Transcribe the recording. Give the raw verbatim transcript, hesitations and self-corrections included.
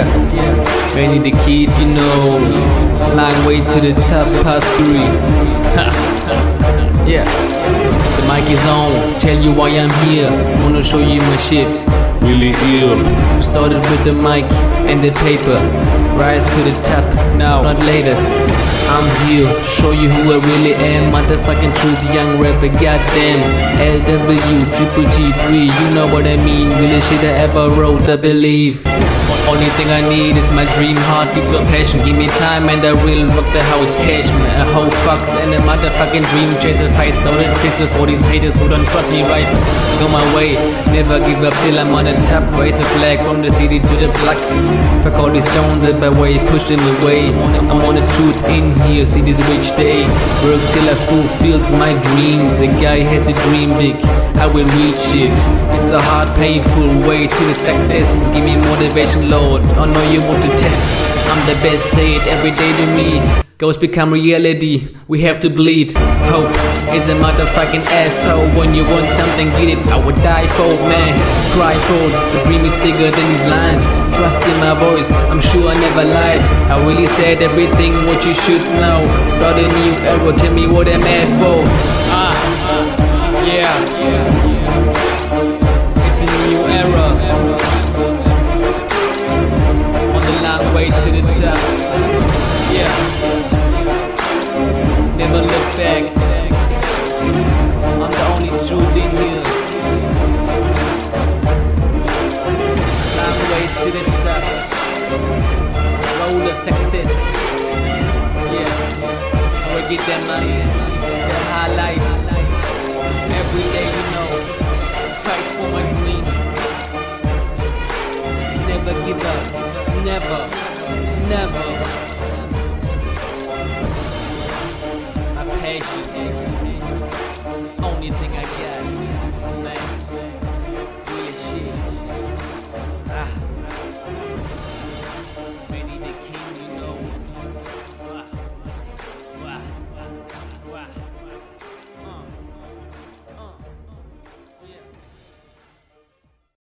Yeah, yeah. Benny the Kid, you know. Long way to the top, part three. Yeah. The mic is on. Tell you why I'm here. Wanna show you my shit. Really ill. Started with the mic and the paper. Rise to the top now, not later. I'm here to show you who I really am. Motherfucking truth, young rapper, goddamn. L W, triple T three, you know what I mean. Really shit I ever wrote, I believe. Only thing I need is my dream, heart beats for passion. Give me time and I will rock the house, cash me a whole fucks and a motherfucking dream chaser fight. So that pistol for these haters who don't trust me right. Go my way, never give up till I'm on the top. Raise the flag from the city to the block. Fuck all these stones at my way, push them away. I'm on the truth in here, see this rich day. Work till I fulfilled my dreams. A guy has a dream big, I will reach it. It's a hard, painful way to the success. Give me motivation, Lord, I know you want to test. I'm the best, say it every day to me. Goals become reality, we have to bleed. Hope is a motherfucking asshole. When you want something, get it, I would die for, man. Cry for, the dream is bigger than these lines. Trust in my voice, I'm sure I never lied. I really said everything what you should know. Start a new era, tell me what I'm at for. Ah, yeah, it's a new era. On the long way to the top. Yeah, never look back. I'm the only truth in here. Long way to the top. Road of success. Yeah, we get that money, that high life. Every day, you know, fight for my dream. Never give up, never, never.